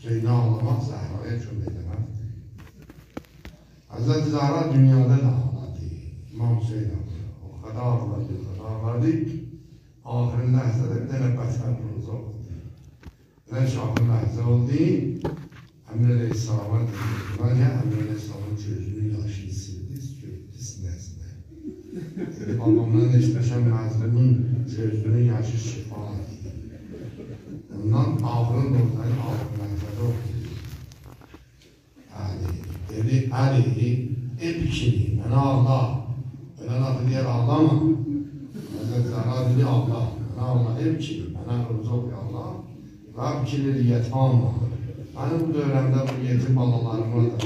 Hüseyin'i ağlamak Zehra'ya çok edemez. Hazreti Zahra dünyada da ağladı. İmam Hüseyin ağladı. O kadar ağladı ki ahirinde Hazreti bir tane beter roza oldu. Ne şahın lahze oldu. Emre Aleyhisselam'a dediler ya, Emre Aleyhisselam'ın gözünün yaşını sildi, sürdü sinesine. Dedi babamdan eşleşen mazlumun gözünün yaşı şifa dedi. Ondan ağrın oradan ağrın lahzede oldu. Yani dedi Ali, biçini, ben ağla. Ben lafı diğer ağlama. Hazreti Zahra dedi ağla. Ben ağla, biçini, ben roza oluyor Allah. Rab kileri yetam var. Hani bu dönemde bu yetim balalarıma da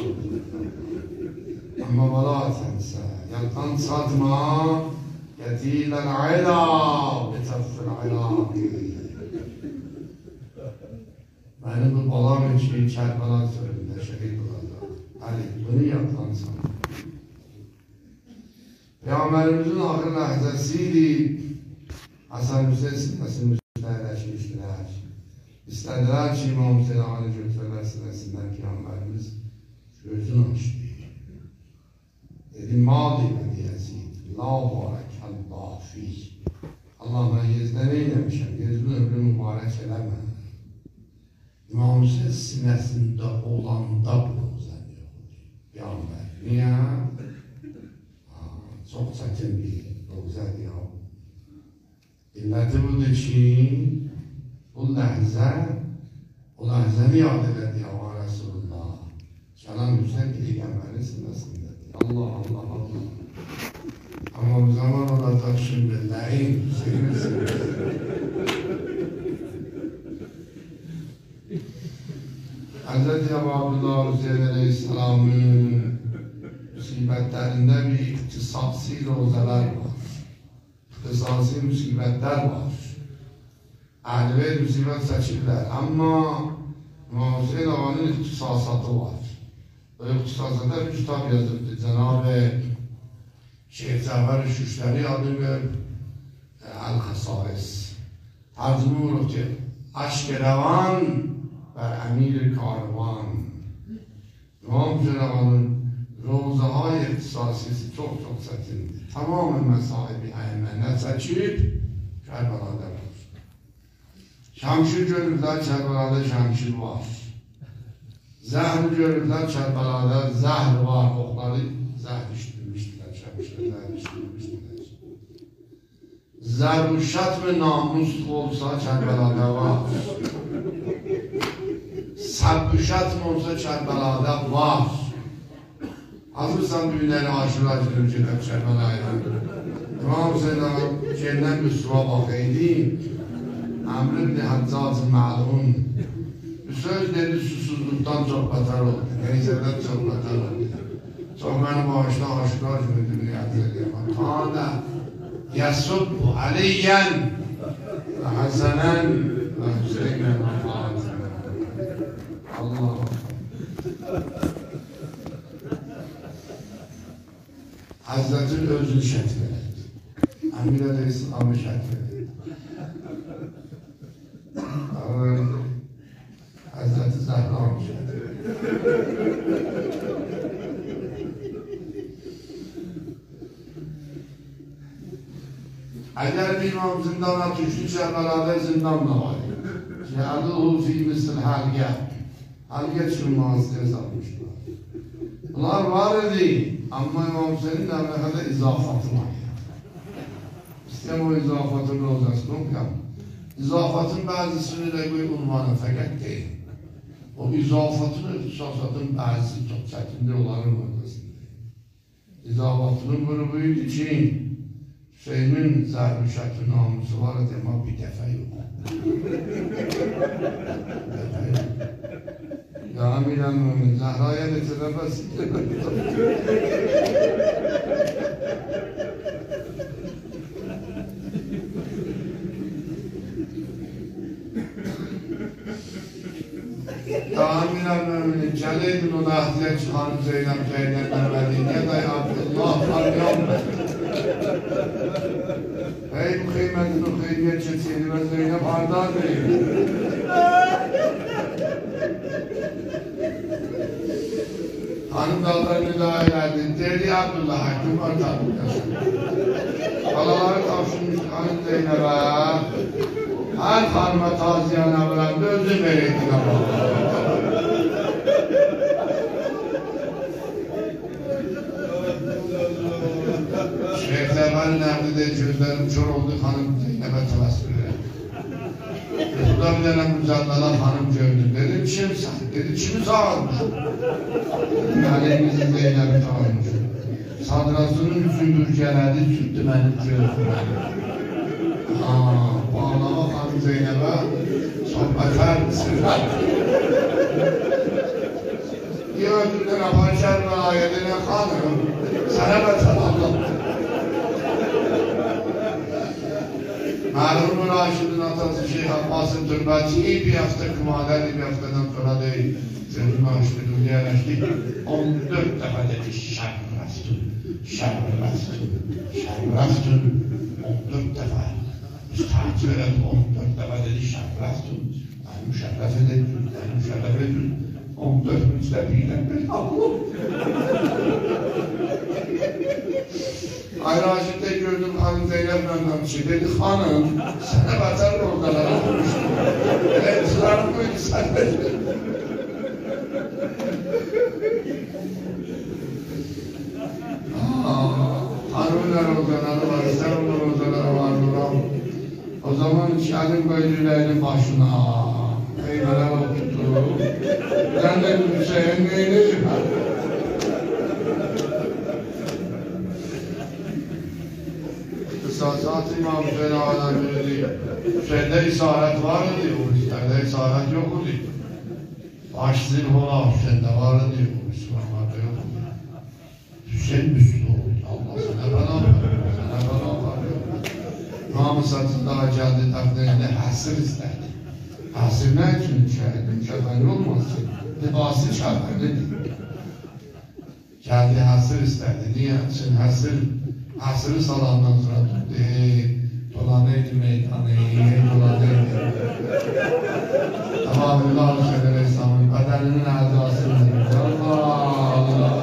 ama bala sense yatan satma yetilen ayla betafil ayla benim bu balam için Kerbela sürümünde şehit olacak. Ali bunu yatan satma. Peygamberimizin ahir lahzesiydi. Hasan Hüseyin sıkmasını müstehleşmiştiler. İstediler ki İmam Hüseyin Ali Gökseler sinesinden Peygamberimiz gözünü açtı. Dedi mali ve diyezid, la barekallah fih. Allah'ına yezde neylemişim, yezin ömrü mübarek eleme. İmam Hüseyin sinesinde olanda bunu uzanıyor. Peygamber, niye? Çok çetin bir güzel ya. İlleti budur ki, o lahzeni yad edildi ya Resulullah. Kelam Hüseyin Peygamberin sinnesinde. Allah Allah Allah. Ama bu zaman olacak şimdi la'in Hüseyin'in sinnesinde. Hz. Ebu Abdullah Hüseyin Aleyhisselam'ın musibetlerinde bir iktisasi rozalar var. İktisasi musibetler var. Ehl-i musibet seçirler ama İmam Hüseyin Ağa'nın ihtisasatı var. O ihtisasatı bir kitap yazıldı. Cenab-ı Şeyh Cafer-i Şüşleri adı ve El-Hasais. Tercüme olur ki aşk revan ve emir karvan. İmam Hüseyin Ağa'nın rozahay ihtisasisi çok seçildi. Tamamen mesahibi eymene seçip Kerbela'da var. Şamşir görürler, Kerbela'da şamşir var. Zehr görürler, Kerbela'da zehr var. Okları zehr iştirmiştiler, şamşir zehr iştirmiştiler. Zerbuşat ve namus olsa Kerbela'da var. Sabbuşat mı olsa Kerbela'da var. Hazırsan düğünleri aşura cürcüler Kerbela'ya. İmam Hüseyin'e cennet Müslüman bakıydı. Amr ibn Hazzaz malum. Söz dedi susuzluktan çok beter oldu. Neyseler çok beter oldu. Çok beni bağışla aşklar cümle dünyada edeyim. Kâne yasubbu aleyyen ve hasenen ve hüseynen ve fâtime. Allah. Hazretin özünü şekli. Amir Aleyhisselam'ı şekli. Hazreti Zehra'nın şekli. Eğer bir imam zindana düştüyse beraber zindan da var. Cealuhu fi misl halge. Halge çürmağızlığa satmışlar. Bunlar var idi ama İmam Hüseyin'in kadar izafatı var. İstem o izafatın rozasını okuyalım. İzafatın bazısını da bir unvanı fakat değil. O izafatın ihtisasatın bazısı çok çekimli olanın ortasında. İzafatının grubuydu için Hüseyin'in Zerbüşat'ın namusu var ama bir defa yok. Ya Amiral Mümin, Zehra'ya getiremez. Ya Amiral Mümin'in Celeydin o lahdiye çıkan Zeynep Zeynep'den Medine'ye day Abdullah Faryam. Ey bu kıymetin o kıymiyet çetiyeni ve Zeynep Hardar değil. Hanım dallarını daha ilerledi. Dedi Abdullah Hakkım var tabi. Balaları tavşırmış Hanım Zeynep'e. Her hanıma taziyana bıraktı, özüm vereydin ama. Şeyh Zerman'ın emrinde gözlerim kör oldu, hanım Zeynep'e tavasül verdi. Burada bir tane mücadele hanım gördüm. Dedim kimsen? Dedi kimi sağırmış? Dedim aleyhimizi Zeynep'i sağırmış. Sadrasının üstündür geledi, tuttu benim gözüme. Bağlama hanım Zeynep'e sohbetler sırlar. Bir ödülden aparşer ve ayetine hanım, sana beter Allah. Merhum Raşid'in atası Şeyh Abbas'ın türbetiyi bir hafta kumaleri bir haftadan sonra değil. Sözünü açtı, yerleştik. 14 defa dedi şerrastun, şerrastun, şerrastun. 14 defa. Müstahacı öğretti 14 defa dedi şerrastun. Yani müşerref edin, yani müşerref edin. 14 müstefiyle bir Allah. Ay Raşid'de gördüm hanım Zeynep'le bir şey dedi, hanım sana beter oradalara olmuştu. Öyle ısrar mıydı sen de? Hanımlar oradaları var, sen onlar oradalara var duram. O zaman şahın böylelerinin başına meyveler oturdu. Ben de Hüseyin neyini çıkar? Kısasat İmam Hüseyin Ağa'dan biri Hüseyin'de isaret var idi, o Hüseyin'de isaret yok idi. Baş zilhola Hüseyin'de var idi, o Müslümanlarda yok idi. Hüseyin Müslüman oldu, Allah sana bana var, sana bana var. İmam-ı Satır'da geldi takdirinde hasır isterdi. Hasır ne için şehidin şefani olmasın? Libası şefanidir. Geldi hasır isterdi, niye? Şimdi hasırı salandan sonra tuttu. Dolanıydı meydanı, dolanıydı. Ama Allah Resulü İslam'ın bedeninin azasını Allah.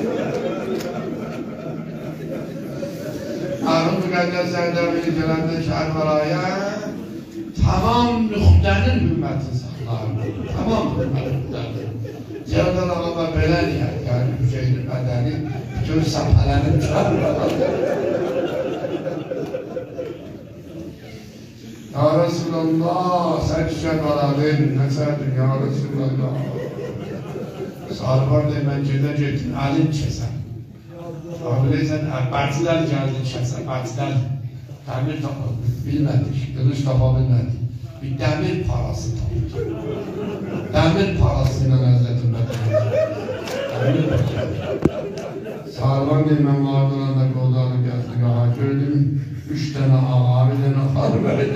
Arun Mükaddes Serdevi'yi gelende Şerbara'ya tamam nühtenin hümmetini saklar. Tamam nühtenin. Yerden ağabey belə deyər, yani Hüseyin'in bədəni bütün sapələrini çıxarır. Ya Resulallah, sen çiçek aradın, ne serdin ya Resulallah. Sarıbar demen gedin, alin çesen. Abileysen, partiler geldin çesen, partiler demir bilmedik, kılıç tapabilmedik. Bir demir parası tapdı. Demir parasıyla Hazreti Demir parası. Sarıban demen vardılar da kollarını gezdik. Aha gördüm, 3 tane ağa, bir tane hanım verdi.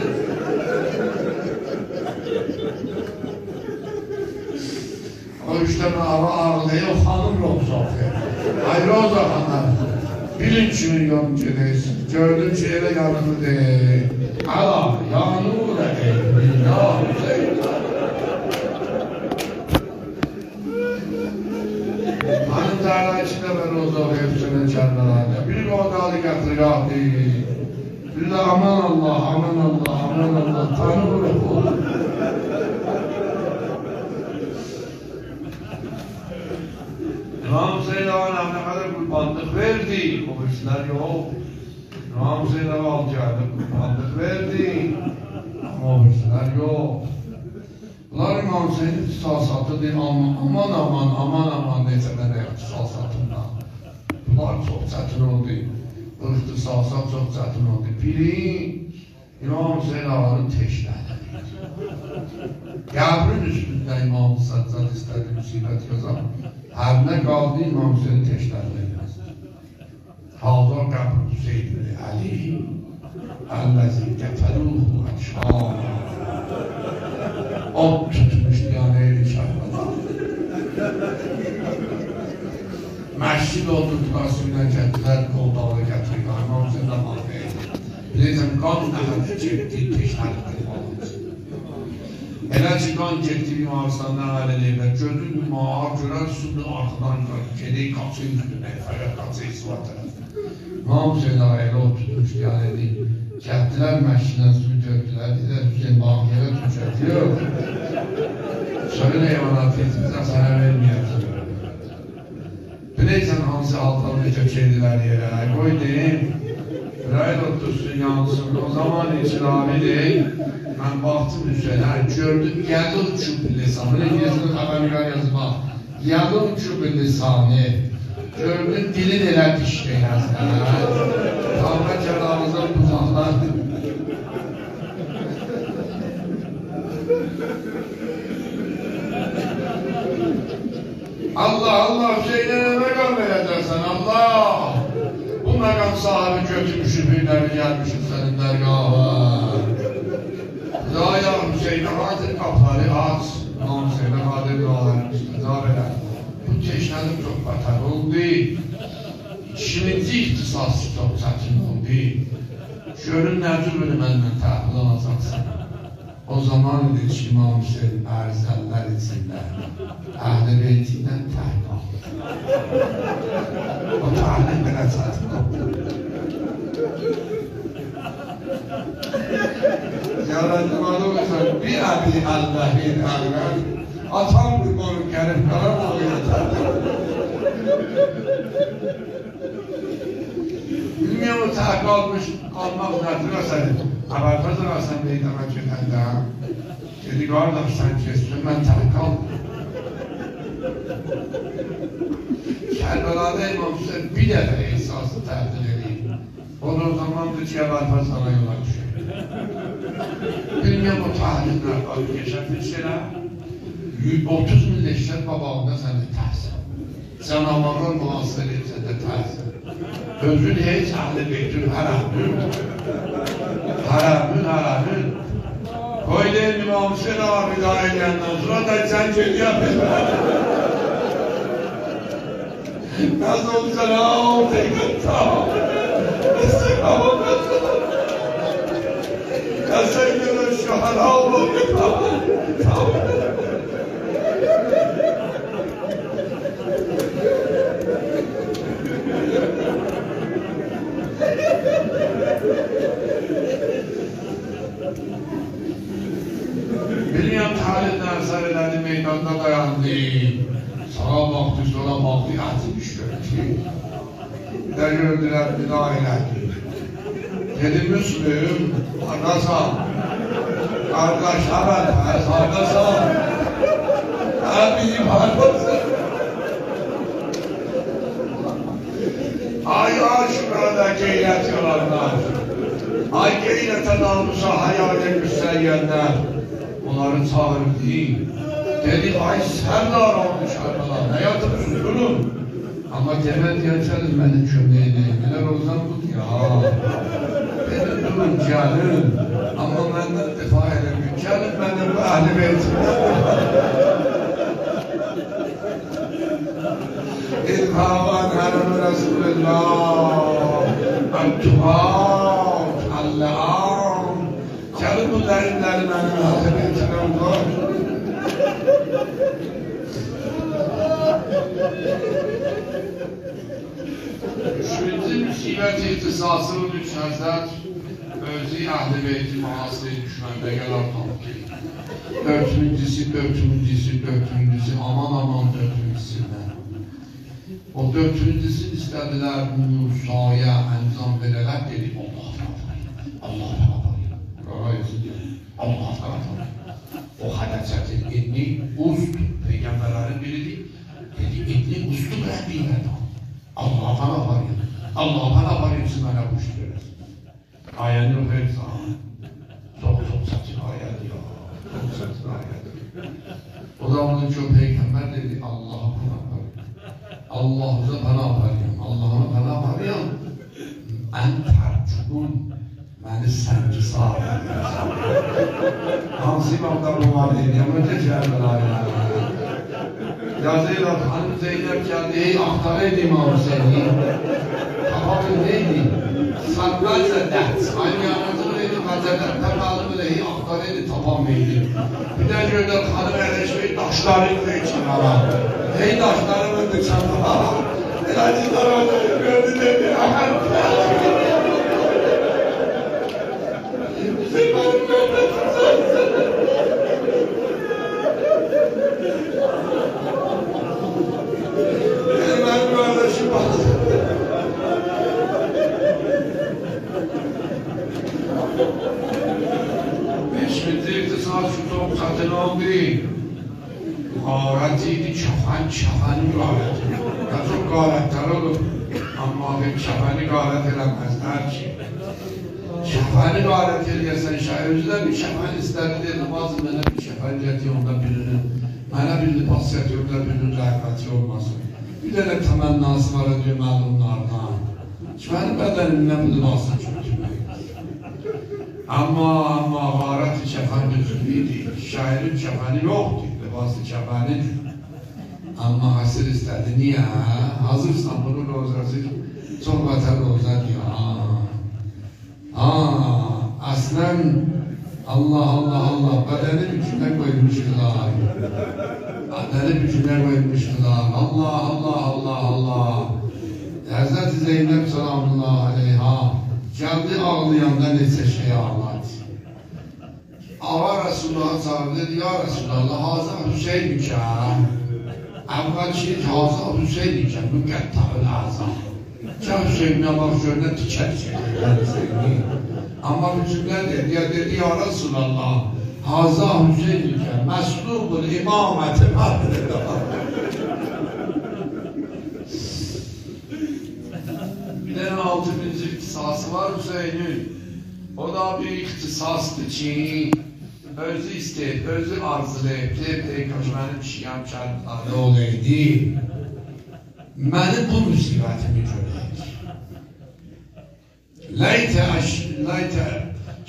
O 3 tane ağa ağırlıyor, hanım Rozafı. Ay Rozafı'ndan. Bilinçini yoncudeyiz. Gördüm ki eve yanımı değil. Allah, yanımı da değil. Ya Hüseyin. Hanım dağla içinde ben Rozafı hepsine çarpılardı. Bir kodalı getiriyor değil. Bir aman Allah, aman Allah, aman Allah. Tanrı bırak olur. İmam Hüseyin Ağa'na ne kadar kurbanlık verdi, o işler yok. İmam Hüseyin Ağa alacağını kurbanlık verdi, ama o işler yok. Bunlar İmam Hüseyin'in ihtisasatı değil, aman neyse ben de ihtisasatımda. Bunlar çok çetin oldu, bu ihtisasat çok çetin oldu. Biri, İmam Hüseyin Ağa'nın teşnədi. Qəbrin üstündə İmam Saccad istədi müsibət yazam. Hər nə qaldı İmam Hüseyin teşnədi. Hazır qəbr Hüseyin Ali, Əlləzi qəfəluhu əşqam. Od tutmuşdu yəni eli çarpmadan. Məşqid oldurdular, suyla gəldilər, qoldağı gətirik, İmam Hüseyin Ağa'yı. Biləcəm, qan nəğəli çəkdi, teşnədi. Elə çıkan getdi bir ağızdan əlini və gördüm bir mağar görər üstündə arxadan gedək qaçı üstünə, fərət qaçı İsvat tərəfdə. İmam Hüseyin ağa elə oturmuş gəldi. Gəldilər məşqindən su gördülər, dedilər Hüseyin bax yerə tükətiyor. Söyün eyvanat etmizdən sənə verməyəcək. Bileysən hansı altlarını kökediler yere, koy deyim, Rayl otursun yansın, o zaman için abi değil, ben baktım üzerine, gördüm, geldi uçup lisanı, İngilizce haberler yazma, geldi uçup lisanı, gördüm, dilin ele pişti yazma, kavga celamızın buzaklardı. Allah Allah Hüseyin'e ne mekam vereceksin Allah. Bu mekam sahibi götürmüşüm hünneri gelmişim senin dergahına. Zaya Hüseyin'e hadir kapları aç. İmam Hüseyin'e hadir dualarmıştır. Zabeler. Bu teşnelik çok beter oldu. İşimizi ihtisası çok çetin oldu. Görün ne cümle benden tahıl alacaksın. O zaman dedi ki İmam Hüseyin erzeller içinde Ehl-i Beyti'nden tahil aldı. O tahilin bile zaten oldu. Yarancım adı bir abi Allah'ın ağlar atam bir boru gelip karar oluyor. Bilmiyorum o tahil almış almak nedir o senin. Haberpazır Hasan Bey'den hakikaten daha. Dedi kardeş sen kestin ben tahil aldım. Kerbela'da İmam Hüseyin bir defa esası tercih edeyim. O da o zaman Gıçıya Barfazlar'a yola düşüyor. Bilmiyorum o tahliller alıp geçermişler. 30 milletçiler babağında sen de tersin. Canavarlar muhasırıyım sen de tersin. Özün hiç Ehl-i Beyt'ün haramın. Haramın. Koydum İmam Hüseyin abi daha eylenden sonra da sen geliyor. Nasıl olsa ne oldu? Tamam. İstikramım ya sen görün şu hala oldu. Tamam. Bilmiyorum Halid'den sarıladı meydanda dayandı. Sağa baktı, sola baktı, atmış gördü. Ne gördüler bir daha ilerdi. Dedi Müslüm, Arkasan, kardeş evet, Arkasan. Abim Arkasan. Ay aşkına geylet yalanlar. Ay geylete namusa hayale müsteyyenler. Onların çağırdı. Dedi ay serdar olmuş arkalar. Ne yatırıyorsun durun. Ama temel diyeceğiz beni çömeğine. Neler olsam tut ya. Dedi durun canım. Ama benden defa edemiyor. Canım benim bu Ehl-i Beyt'im. İlhavan hanım Resulullah. Al-Tuhat. Allah'ım. Canım bu derinlerin benim Ehl-i Beyt'im var. Üçüncü musibet ihtisasını düşmezler. Özü Ehl-i Beyt'i muhasırı düşmende gelir kalktı. Dörtüncüsü, aman dörtüncüsünden. O dörtüncüsü istediler Musa'ya enzam vereler dedi Allah o hadasetin idni ust, peygamberlerin biridir. Dedi idni ustu bırakmayın Allah bana varıyor, siz bana kuşturuyoruz. Ayeni okuyup sana. Çok saçın ayet ya. Çok saçın ayet. O zaman çok peygamber dedi Allah'a bana varıyor. Allah'ıza bana varıyor. Allah'a bana varıyor. En tercihun beni senci sağlar. Hansı imamda bu var değil. Yamınca Kerbela'ya. Yazıyla Hanım Zeynep geldi. Ey ahtarıydı İmam Hüseyin'i. Kapatın neydi? Satmazsa dert. Aynı anlatımı dedi. gazetelerinde kaldı böyle iyi aktarıydı tapamaydı. Bir de gördük hanım eleşmeyi taşları koyu çanara. Hey taşları öldü çanara. Elacılar öldü gördü dedi. Bizim benim böyle tutarsın. Benim kardeşim vardı. Şimdi iktisat şu topçatın oldu. Gayretiydi, çapan gayret. Ya çok gayretler olur. Ama ben çapanı gayret edemezler ki. Çapanı gayret ediyesen şairciler bir çapan isterdi dedi. Bazı bana bir çapan yetiyor onda birinin. Bana bir libas yetiyor da birinin rahmeti olmasın. Bir de temennası var ediyor malumlardan. Benim bedenimden bu libası çok cümleyiz. Ama gayret-i çapan gözüylüydü. Şairin çapanı yoktu. Libası çapanı. Ama hasır istedi. Niye? Hazırsan bunu rozası çok vatel rozat ya. Aslen Allah bedeni bütüne koymuştular. Bedeni bütüne koymuştular. Allah. Hazreti Zeynep sallallahu aleyha geldi ağlayanda neyse şey ağladı. Ağa Resulullah'a çağırdı dedi, ya Resulallah, Hazar Hüseyin ikən. Evvel şey Hazar Hüseyin ikən, müqəttəül azam. Can Hüseyin'e bak şöyle tiker çekiyor. Ama bütünler dedi, ya Resulallah, Hazar Hüseyin ikən, məslubul imameti var. Bir tane 6. ihtisası var Hüseyin'in. O da bir ihtisastı ki özü isteyip, özü arzulayıp, Peygamberin şiyam şartları olaydı. Beni bu musibetimi göreydi. Leyte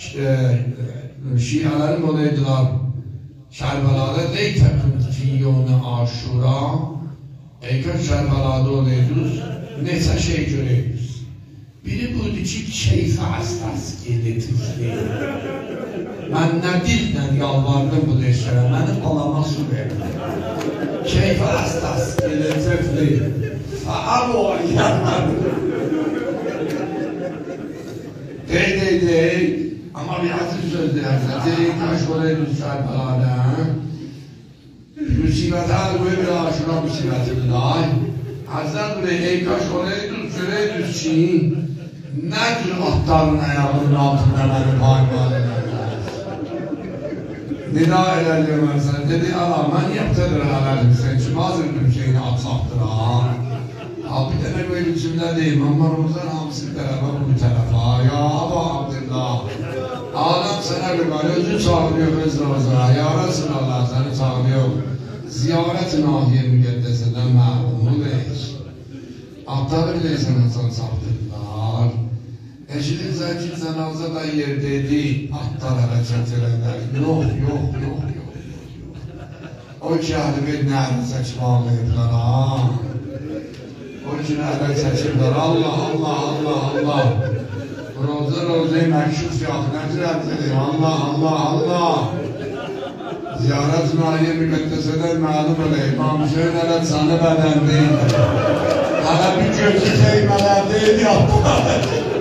şialarım olaydılar. Şerbelada leyte kuntiyonu aşura. Eykön şerbelada olaydınız. Neyse şey göreydiz. Biri buydu ki keyfe hastas getirdi. Ben ne dilden yalvardım bu deşere, benim balama su verin. Keyfe hastas getirdi. Fa'abu yanmadı. Dey. Ama bir hatır söz derse. Kaş olaydı Şerbelada. Musibete al böyle bir aşura musibetini dahi. Hazret Bey, ey kaş olaydı, söyleydi ki, nedir ahtarın ayağının altında benim parmağımda? Nida ilerleyemezsen, dedi, Allah, ben yaptadır halalim sen, kim hazırdım şeyini atsaktır ha? Bir tane böyle cümle deyim, ama Ramazan hamsi tarafa bu tarafa, ya Aba Abdillah, Alem sana bir var, özü çağırıyor öz Ramazan'a, ya Resulallah seni çağırıyor, ziyaret-i nahiye müqeddeseden ma'lumu değil. Aptalı bile sana saptırdılar. Eşinin zeki cenaze da yerdeydi. Atlar hareket edenler. Yok. O ki ahli nerede seçim ağlayıplar ha. O ki nerede seçimler. Allah. Roze-i mekşuf fiyatına direntelim. Allah. Ziyaret-i nahiye müqeddeseden ma'lum olayım. İmam Hüseyin sana beden değil. Hala bir gözü değmeler değil yaptılar.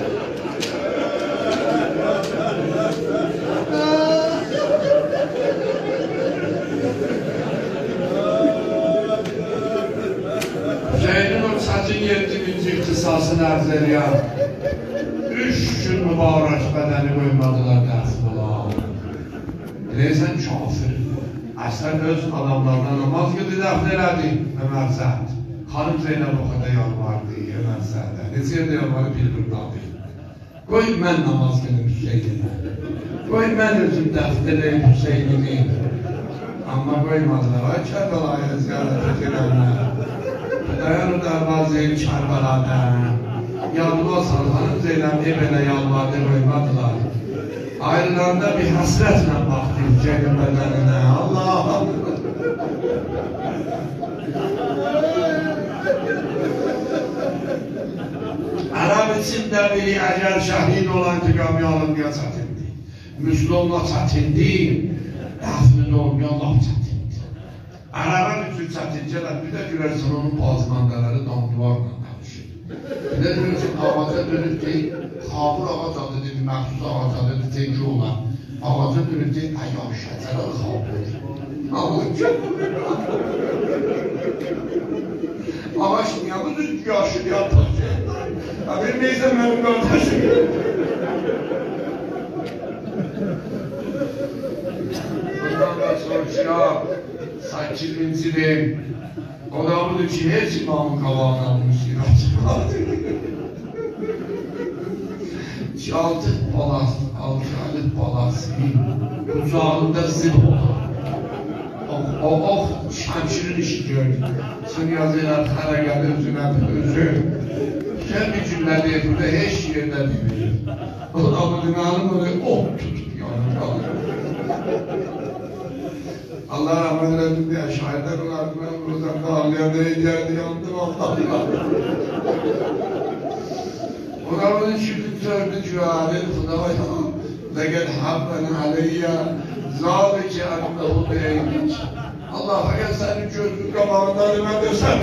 Hüseyin'in o saçın 7. ihtisasını erzeliyor. 3 gün mübarek bedeni koymadılar dersullah. Bileysen kafir. Aslen öz adamlarına namaz gibi dəfn elədi Ömer Səhd. Hanım Zeynep oxuda yalvardı Ömer Səhdə. Necə yerdə yalvarı bildirdadı. Qoy mən namaz qelim Hüseynimə. Qoy mən özüm dəfn edeyim Hüseynimi. Amma qoymadılar. Ay Kərbəlaya ziyarət edənlər. Dayanır darvazı-i Kərbəlada. Yadıma sal, hanım Zeynep belə yalvardı qoymadılar. Ayrılarında bir hasretle baktı Hüseyin'in bedenine. Allah. Arap içinde biri eğer şehit olan tıkamı alınmaya satıldı. Müslümanla çətindir, əslində olmayan laf çətindir. Ərəbə bütün çətincələr, bir də görərsən onun bazmandaları damduvarla danışır. Bir də görərsən ağaca dönüb ki, xabur ağac adıdır, məxsus ağac adıdır, tenki olan. Ağaca dönüb ki, əya şəcərə xabur. Ağaç niyə bu yaşır yatır ki? Bilməyəsən mənim qardaşım. Bundan da soruşuyor, 8-ci il, o da budur ki, heç imamın qabağına almış yürəcək. 6 aylık balasının uzağında zil olur. O şemşirin işi gördü. Sen yazıyla hara geldi özü. Kendi cümlede burada heç yerinde değil. O abudun alım oraya tutup yanım kalır. Allah rahmet eylesin diye şahitler olarak ben buradan dağlayan değillerdi yandım Allah'ım. Ona bunun şimdi söyledi cühalin Hudaya لَقَدْ حَبَّنْ عَلَيَّ ذَٰلِكَ أَنَّهُ بِعَيْنِكِ Allah fakat senin gözün kabağından hemen desem.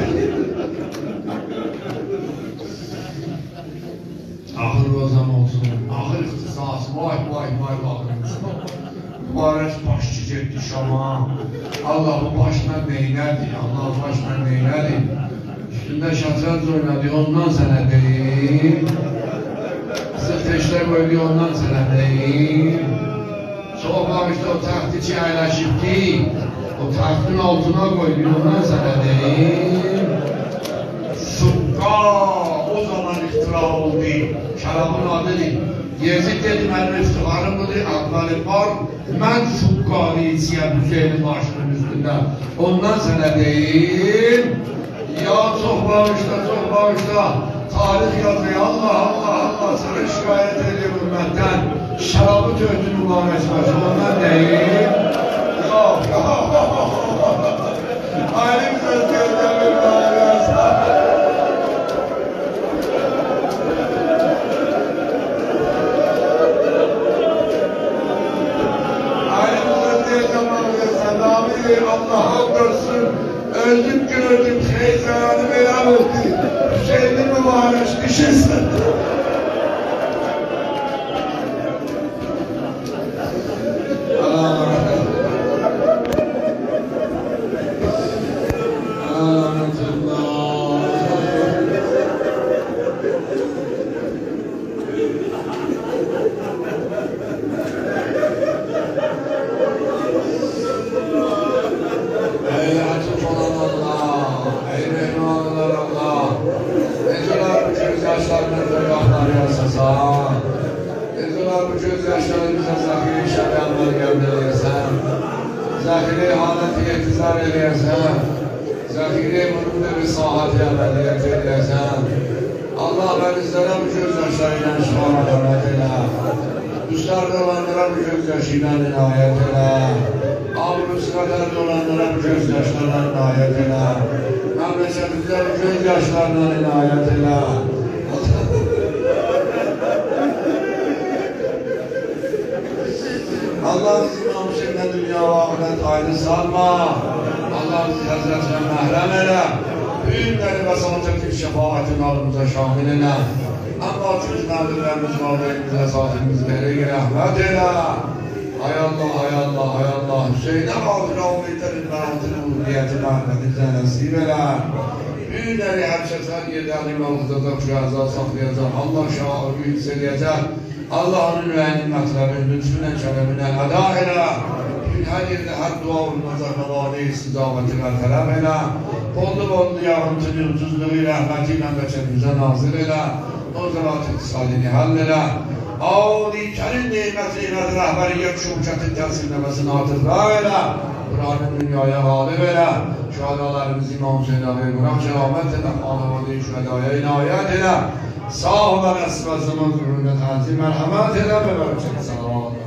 Ahır o zaman olsun. Ahır ihtisası. Vay bakınız. Mübarek baş çiçekti Şam'a. Allah bu başına neylerdi? Allah başına neylerdi? Üstünde şatranç oynadı. Ondan sana değil. Sırteşler koydu. Ondan sana değil. Soğuklamıştı o tahtı çaylaşıp değil. O tahtın altına koydu, ondan sana değil. Sukka o zaman iftira oldu. Şarabın adı değil. Yezid dedi, benim iftiharım budur, adları var. Ben sukkalı içiyem Hüseyin'in başının üstünde. Ondan sana değil. Ya çok bağışla. Tarih yazıyor, Allah. Sana şikayet ediyor ümmetten. Şarabı tördü mübarek başı, ondan değil. Yok. Alim sözlerinde mübarek. Alim sözlerinde mübarek. Allah'a görsün. Öldüm gördüm. Şeytanı beyan etti. Hüseyin'in mübarek düşürsün. Zahiri haleti iktizar eləyəsən, zahiri bunun bir sahati əməliyyət eləyəsən, Allah vərizlərə bu göz yaşlarıyla şifana hörmət elə, üstlərdə olanlara bu göz yaşıyla inayət elə, abr-ı olanlara bu göz yaşlarla inayət elə, məmləkətimizdə bu göz yaşlarla inayət elə. Allah bizim namusunda dünya ve ahiret ayrı salma. Allah bizi Hazretine mehrem ele. Büyükleri ve sanatçı şefaatin alımıza şamil ele. Ama çocuk nadirlerimiz valideyimize, sahibimizle rahmet ele. Hay Allah. Hüseyin'e mağdur olmayıtların meratını ulviyeti Mehmet'imize nasip ele. Büyükleri her şeyden yedeni mevzada kuşağıza saklayacak. Allah şahı yükseleyecek. Allah'ın mühennin matlarını lütfünen kelamine eda ele. Her yerde her dua olmazsa havale istizameti ve talep ele. Bollu yağıntını, tuzluğu, rahmetiyle beçemize nazır ele. O zaman iktisadini hallele. Ağli kerin nimetiyle rehberiyet şukatin tersinlemesini hatırla ele. Kur'an'ın dünyaya galip ele. Şuhadalarımız İmam Hüseyin Ağabey Murat Şehamet ele. Ağlamadığı şuhadaya inayet ele. Sağ olun esvazımın zürründe tanzim merhamet ele ve berçek salavat.